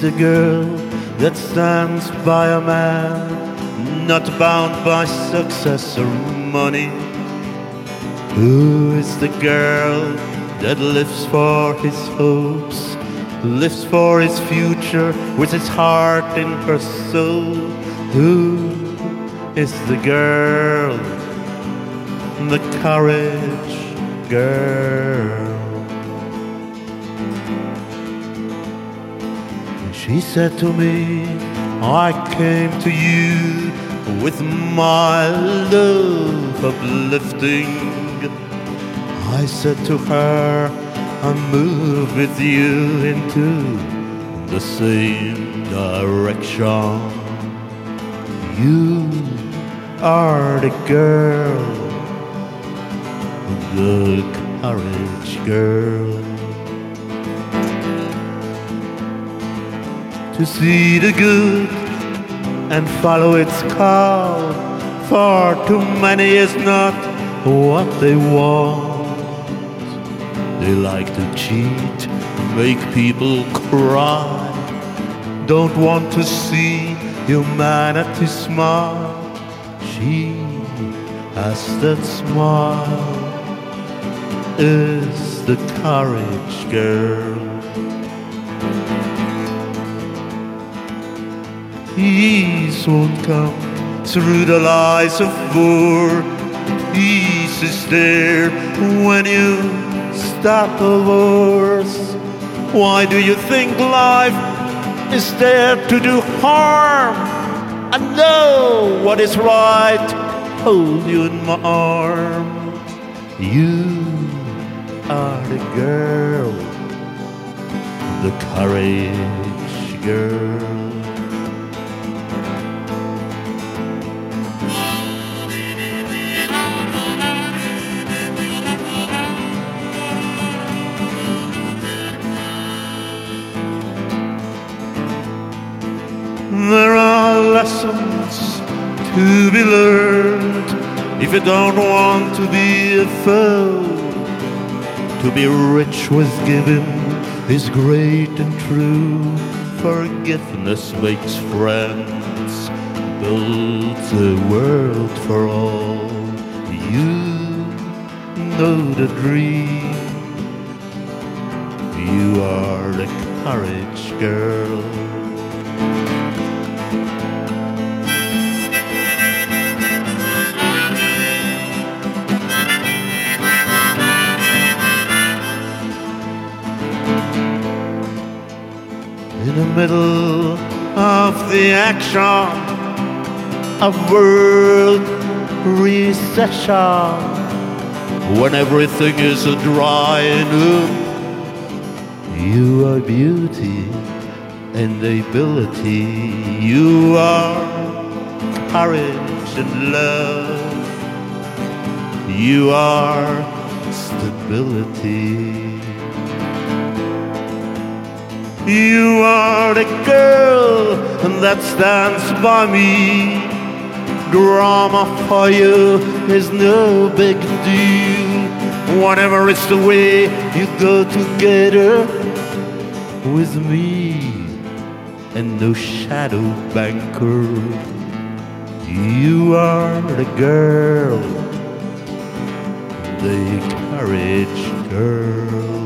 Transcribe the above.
the girl that stands by a man, not bound by success or money? Who is the girl that lives for his hopes, lives for his future with his heart in her soul? Who is the girl, the courage girl? She said to me, I came to you with my love uplifting. I said to her, I move with you into the same direction. You are the girl, the courage girl. To see the good and follow its call, for too many is not what they want. They like to cheat, make people cry, don't want to see humanity smile. She has that smile, is the courage girl. Peace won't come through the lies of war. Peace is there when you stop the wars. Why do you think life is there to do harm? I know what is right, hold you in my arm. You are the girl, the courage girl. There are lessons to be learned if you don't want to be a foe. To be rich was given is great and true. Forgiveness makes friends, builds a world for all. You know the dream. You are the courage girl. In the middle of the action of world recession, when everything is drying up, you are beauty and ability. You are courage and love. You are stability. You are the girl that stands by me. Drama for you is no big deal. Whatever is the way you go together with me, and no shadow banker. You are the girl, the courage girl.